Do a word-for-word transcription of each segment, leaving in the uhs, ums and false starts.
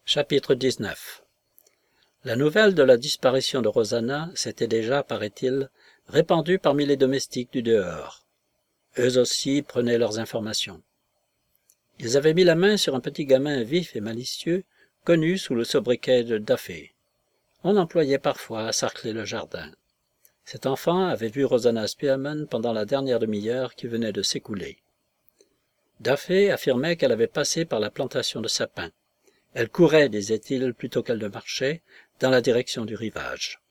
Chapitre dix-neuf. La nouvelle de la disparition de Rosanna s'était déjà, paraît-il, répandue parmi les domestiques du dehors. Eux aussi prenaient leurs informations. Ils avaient mis la main sur un petit gamin vif et malicieux, connu sous le sobriquet de Duffy. On l'employait parfois à sarcler le jardin. Cet enfant avait vu Rosanna Spearman pendant la dernière demi-heure qui venait de s'écouler. Duffy affirmait qu'elle avait passé par la plantation de sapins. Elle courait, disait-il, plutôt qu'elle ne marchait, dans la direction du rivage.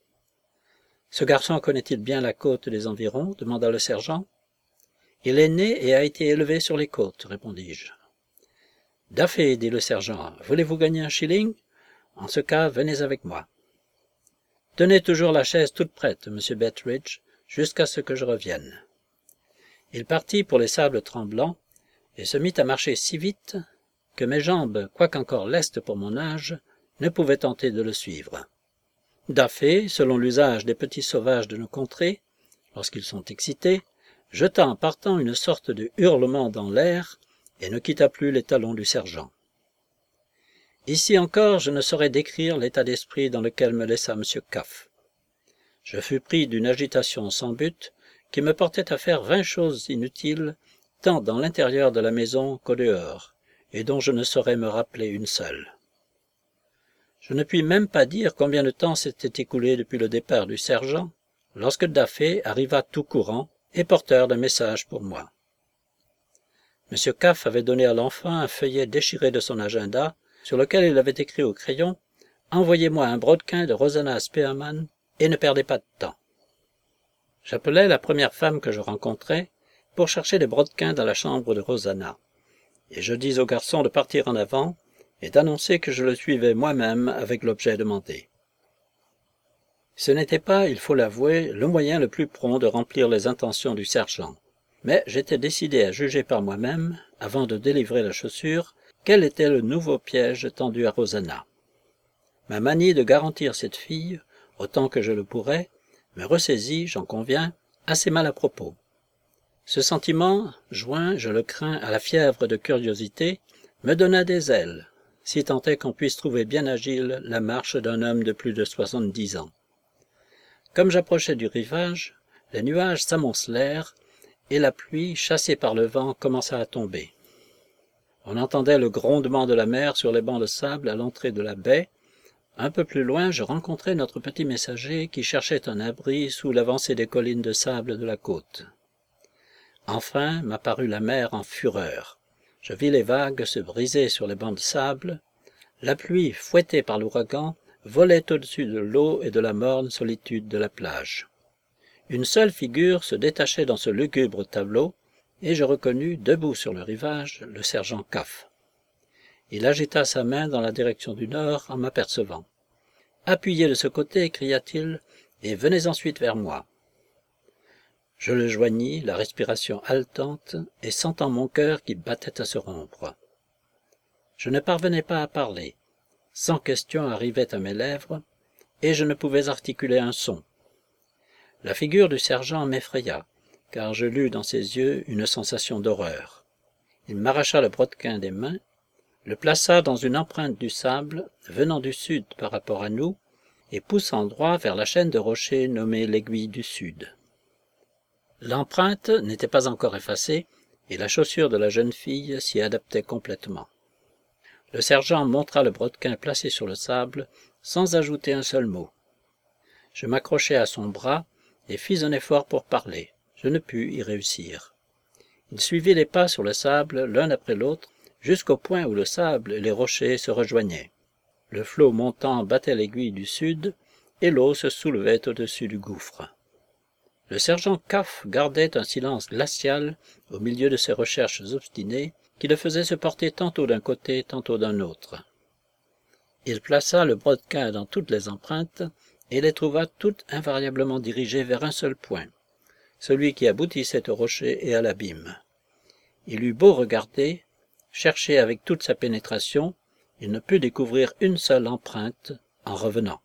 « Ce garçon connaît-il bien la côte des environs ?» demanda le sergent. « Il est né et a été élevé sur les côtes, répondis-je. »« Duffy, dit le sergent, voulez-vous gagner un shilling? En ce cas, venez avec moi. Tenez toujours la chaise toute prête, monsieur Betteridge, jusqu'à ce que je revienne. » Il partit pour les sables tremblants et se mit à marcher si vite que mes jambes, quoiqu'encore lestes pour mon âge, ne pouvaient tenter de le suivre. Duffy, selon l'usage des petits sauvages de nos contrées, lorsqu'ils sont excités, jeta en partant une sorte de hurlement dans l'air et ne quitta plus les talons du sergent. Ici encore, je ne saurais décrire l'état d'esprit dans lequel me laissa M. Cuff. Je fus pris d'une agitation sans but qui me portait à faire vingt choses inutiles, tant dans l'intérieur de la maison qu'au dehors, et dont je ne saurais me rappeler une seule. Je ne puis même pas dire combien de temps s'était écoulé depuis le départ du sergent, lorsque Duffy arriva tout courant et porteur d'un message pour moi. M. Cuff avait donné à l'enfant un feuillet déchiré de son agenda, sur lequel il avait écrit au crayon « Envoyez-moi un brodequin de Rosanna Spearman et ne perdez pas de temps. » J'appelai la première femme que je rencontrai pour chercher des brodequins dans la chambre de Rosanna, et je dis au garçon de partir en avant et d'annoncer que je le suivais moi-même avec l'objet demandé. Ce n'était pas, il faut l'avouer, le moyen le plus prompt de remplir les intentions du sergent, mais j'étais décidé à juger par moi-même, avant de délivrer la chaussure, quel était le nouveau piège tendu à Rosanna. Ma manie de garantir cette fille, autant que je le pourrais, me ressaisit, j'en conviens, assez mal à propos. Ce sentiment, joint, je le crains, à la fièvre de curiosité, me donna des ailes, si tant est qu'on puisse trouver bien agile la marche d'un homme de plus de soixante-dix ans. Comme j'approchais du rivage, les nuages s'amoncelèrent et la pluie, chassée par le vent, commença à tomber. On entendait le grondement de la mer sur les bancs de sable à l'entrée de la baie. Un peu plus loin, je rencontrai notre petit messager qui cherchait un abri sous l'avancée des collines de sable de la côte. Enfin m'apparut la mer en fureur. Je vis les vagues se briser sur les bancs de sable. La pluie, fouettée par l'ouragan, volait au-dessus de l'eau et de la morne solitude de la plage. Une seule figure se détachait dans ce lugubre tableau, et je reconnus, debout sur le rivage, le sergent Cuff. Il agita sa main dans la direction du nord en m'apercevant. « Appuyez de ce côté, cria-t-il, et venez ensuite vers moi. » Je le joignis, la respiration haletante, et sentant mon cœur qui battait à se rompre. Je ne parvenais pas à parler. Cent questions arrivaient à mes lèvres, et je ne pouvais articuler un son. La figure du sergent m'effraya, car je lus dans ses yeux une sensation d'horreur. Il m'arracha le brodequin des mains, le plaça dans une empreinte du sable, venant du sud par rapport à nous, et poussant droit vers la chaîne de rochers nommée l'Aiguille du Sud. L'empreinte n'était pas encore effacée, et la chaussure de la jeune fille s'y adaptait complètement. Le sergent montra le brodequin placé sur le sable, sans ajouter un seul mot. Je m'accrochai à son bras et fis un effort pour parler. Je ne pus y réussir. Il suivit les pas sur le sable, l'un après l'autre, jusqu'au point où le sable et les rochers se rejoignaient. Le flot montant battait l'aiguille du sud, et l'eau se soulevait au-dessus du gouffre. Le sergent Cuff gardait un silence glacial au milieu de ses recherches obstinées qui le faisaient se porter tantôt d'un côté, tantôt d'un autre. Il plaça le brodequin dans toutes les empreintes et les trouva toutes invariablement dirigées vers un seul point, celui qui aboutissait au rocher et à l'abîme. Il eut beau regarder, chercher avec toute sa pénétration, il ne put découvrir une seule empreinte en revenant.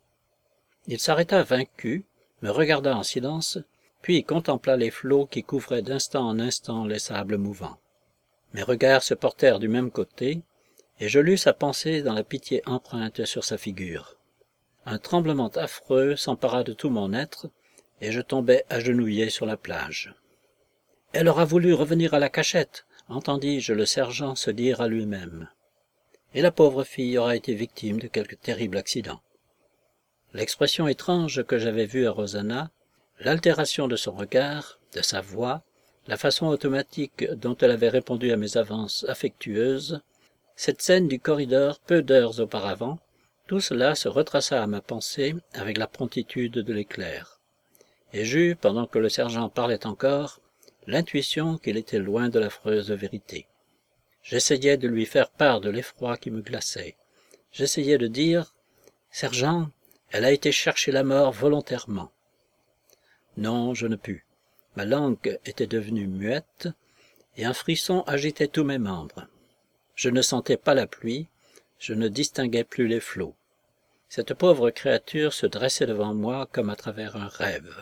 Il s'arrêta vaincu, me regarda en silence, puis contempla les flots qui couvraient d'instant en instant les sables mouvants. Mes regards se portèrent du même côté, et je lus sa pensée dans la pitié empreinte sur sa figure. Un tremblement affreux s'empara de tout mon être, et je tombai agenouillé sur la plage. « Elle aura voulu revenir à la cachette !» entendis-je le sergent se dire à lui-même. Et la pauvre fille aura été victime de quelque terrible accident. L'expression étrange que j'avais vue à Rosanna, l'altération de son regard, de sa voix, la façon automatique dont elle avait répondu à mes avances affectueuses, cette scène du corridor peu d'heures auparavant, tout cela se retraça à ma pensée avec la promptitude de l'éclair. Et j'eus, pendant que le sergent parlait encore, l'intuition qu'il était loin de l'affreuse vérité. J'essayais de lui faire part de l'effroi qui me glaçait. J'essayais de dire « Sergent, elle a été chercher la mort volontairement. » Non, je ne pus. Ma langue était devenue muette, et un frisson agitait tous mes membres. Je ne sentais pas la pluie, je ne distinguais plus les flots. Cette pauvre créature se dressait devant moi comme à travers un rêve.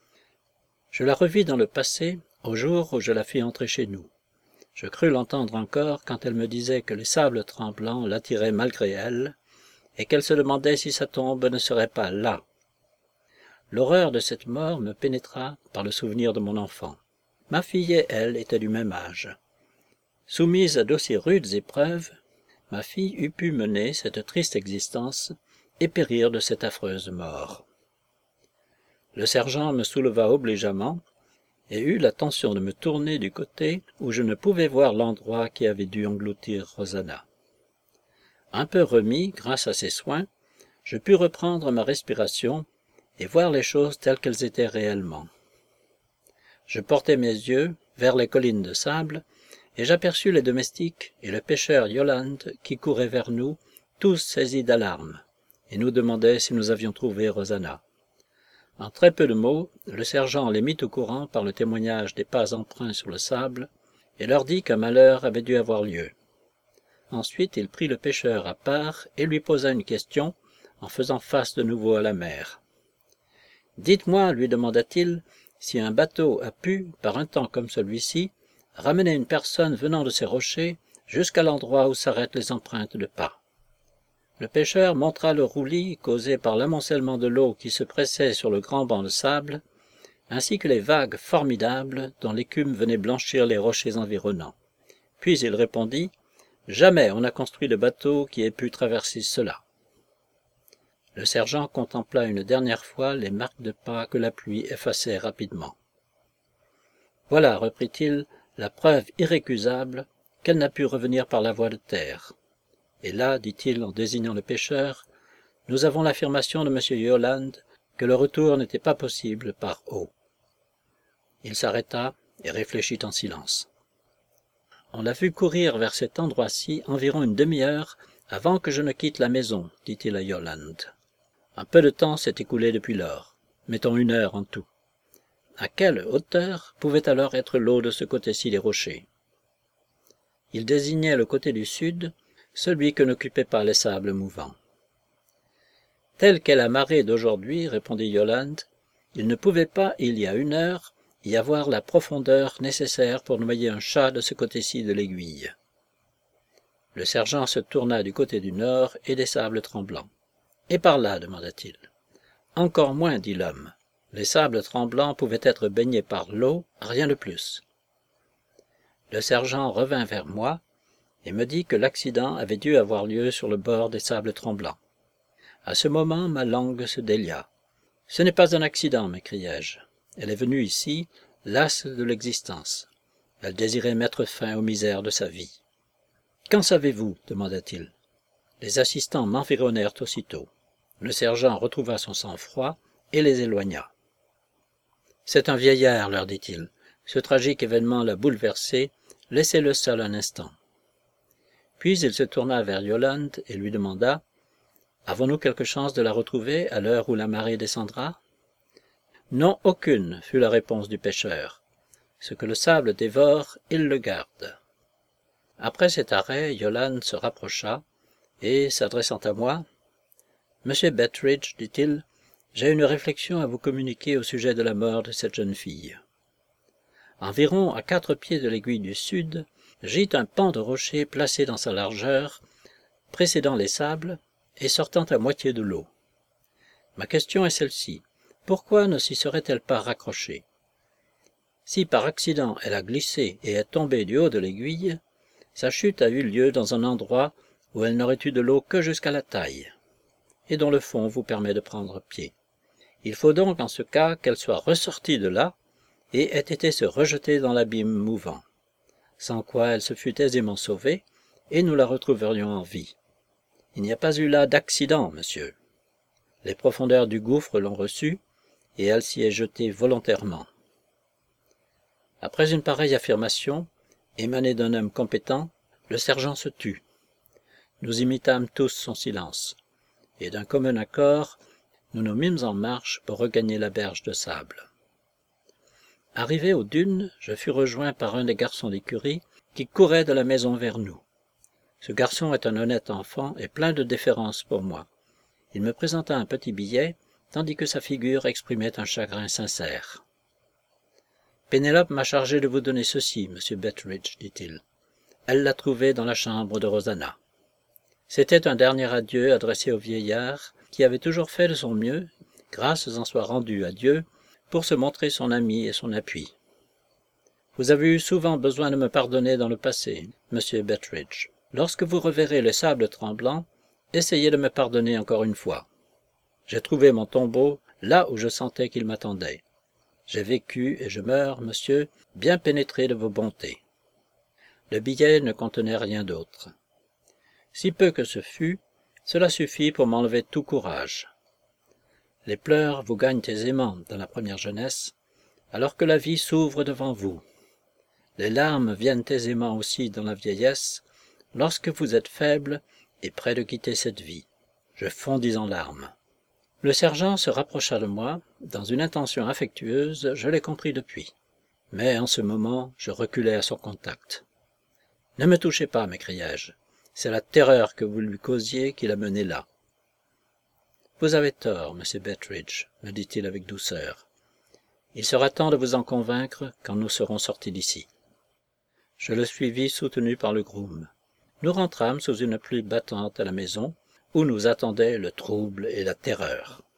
Je la revis dans le passé, au jour où je la fis entrer chez nous. Je crus l'entendre encore quand elle me disait que les sables tremblants l'attiraient malgré elle, et qu'elle se demandait si sa tombe ne serait pas là. L'horreur de cette mort me pénétra par le souvenir de mon enfant. Ma fille et elle étaient du même âge. Soumise à d'aussi rudes épreuves, ma fille eût pu mener cette triste existence et périr de cette affreuse mort. Le sergent me souleva obligeamment et eut l'attention de me tourner du côté où je ne pouvais voir l'endroit qui avait dû engloutir Rosanna. Un peu remis, grâce à ses soins, je pus reprendre ma respiration et voir les choses telles qu'elles étaient réellement. Je portai mes yeux vers les collines de sable, et j'aperçus les domestiques et le pêcheur Yolande qui couraient vers nous, tous saisis d'alarme, et nous demandaient si nous avions trouvé Rosanna. En très peu de mots, le sergent les mit au courant par le témoignage des pas empreints sur le sable, et leur dit qu'un malheur avait dû avoir lieu. Ensuite, il prit le pêcheur à part et lui posa une question, en faisant face de nouveau à la mer. « Dites-moi, lui demanda-t-il, si un bateau a pu, par un temps comme celui-ci, ramener une personne venant de ces rochers jusqu'à l'endroit où s'arrêtent les empreintes de pas. » Le pêcheur montra le roulis causé par l'amoncellement de l'eau qui se pressait sur le grand banc de sable, ainsi que les vagues formidables dont l'écume venait blanchir les rochers environnants. Puis il répondit « Jamais on n'a construit de bateau qui ait pu traverser cela. » Le sergent contempla une dernière fois les marques de pas que la pluie effaçait rapidement. « Voilà, reprit-il, la preuve irrécusable qu'elle n'a pu revenir par la voie de terre. Et là, dit-il en désignant le pêcheur, nous avons l'affirmation de M. Yolande que le retour n'était pas possible par eau. » Il s'arrêta et réfléchit en silence. « On l'a vu courir vers cet endroit-ci environ une demi-heure avant que je ne quitte la maison, dit-il à Yolande. Un peu de temps s'est écoulé depuis lors, mettons une heure en tout. À quelle hauteur pouvait alors être l'eau de ce côté-ci des rochers? Il désignait le côté du sud, celui que n'occupaient pas les sables mouvants. « Telle qu'est la marée d'aujourd'hui, répondit Yolande, il ne pouvait pas, il y a une heure, y avoir la profondeur nécessaire pour noyer un chat de ce côté-ci de l'aiguille. » Le sergent se tourna du côté du nord et des sables tremblants. « Et par là, demanda-t-il. »« Encore moins, dit l'homme. Les sables tremblants pouvaient être baignés par l'eau, rien de plus. » Le sergent revint vers moi et me dit que l'accident avait dû avoir lieu sur le bord des sables tremblants. À ce moment, ma langue se délia. « Ce n'est pas un accident, m'écriai-je. Elle est venue ici, lasse de l'existence. Elle désirait mettre fin aux misères de sa vie. »« Qu'en savez-vous » demanda-t-il. Les assistants m'environnèrent aussitôt. Le sergent retrouva son sang-froid et les éloigna. « C'est un vieillard, leur dit-il. Ce tragique événement l'a bouleversé. Laissez-le seul un instant. » Puis il se tourna vers Yolande et lui demanda « Avons-nous quelque chance de la retrouver à l'heure où la marée descendra ?»« Non, aucune, fut la réponse du pêcheur. Ce que le sable dévore, il le garde. » Après cet arrêt, Yolande se rapprocha et, s'adressant à moi, « Monsieur Bettridge, dit-il, j'ai une réflexion à vous communiquer au sujet de la mort de cette jeune fille. Environ à quatre pieds de l'aiguille du sud, gît un pan de rocher placé dans sa largeur, précédant les sables et sortant à moitié de l'eau. Ma question est celle-ci. Pourquoi ne s'y serait-elle pas raccrochée? Si par accident elle a glissé et est tombée du haut de l'aiguille, sa chute a eu lieu dans un endroit où elle n'aurait eu de l'eau que jusqu'à la taille, et dont le fond vous permet de prendre pied. Il faut donc en ce cas qu'elle soit ressortie de là et ait été se rejeter dans l'abîme mouvant, sans quoi elle se fût aisément sauvée, et nous la retrouverions en vie. Il n'y a pas eu là d'accident, monsieur. Les profondeurs du gouffre l'ont reçue, et elle s'y est jetée volontairement. Après une pareille affirmation, émanée d'un homme compétent, le sergent se tut. Nous imitâmes tous son silence, et d'un commun accord, nous nous mîmes en marche pour regagner la berge de sable. Arrivé aux dunes, je fus rejoint par un des garçons d'écurie qui courait de la maison vers nous. Ce garçon est un honnête enfant et plein de déférence pour moi. Il me présenta un petit billet, tandis que sa figure exprimait un chagrin sincère. « Pénélope m'a chargé de vous donner ceci, monsieur Betteridge, dit-il. Elle l'a trouvé dans la chambre de Rosanna. » C'était un dernier adieu adressé au vieillard, qui avait toujours fait de son mieux, grâces en soient rendues à Dieu, pour se montrer son ami et son appui. « Vous avez eu souvent besoin de me pardonner dans le passé, monsieur Betteridge. Lorsque vous reverrez les sables tremblants, essayez de me pardonner encore une fois. J'ai trouvé mon tombeau là où je sentais qu'il m'attendait. J'ai vécu et je meurs, monsieur, bien pénétré de vos bontés. » Le billet ne contenait rien d'autre. Si peu que ce fût, cela suffit pour m'enlever tout courage. Les pleurs vous gagnent aisément dans la première jeunesse, alors que la vie s'ouvre devant vous. Les larmes viennent aisément aussi dans la vieillesse, lorsque vous êtes faible et près de quitter cette vie. Je fondis en larmes. Le sergent se rapprocha de moi, dans une intention affectueuse, je l'ai compris depuis. Mais en ce moment, je reculai à son contact. « Ne me touchez pas, m'écriai-je. C'est la terreur que vous lui causiez qui l'a mené là. »« Vous avez tort, monsieur Betteridge, me dit-il avec douceur. Il sera temps de vous en convaincre quand nous serons sortis d'ici. » Je le suivis soutenu par le groom. Nous rentrâmes sous une pluie battante à la maison, où nous attendaient le trouble et la terreur.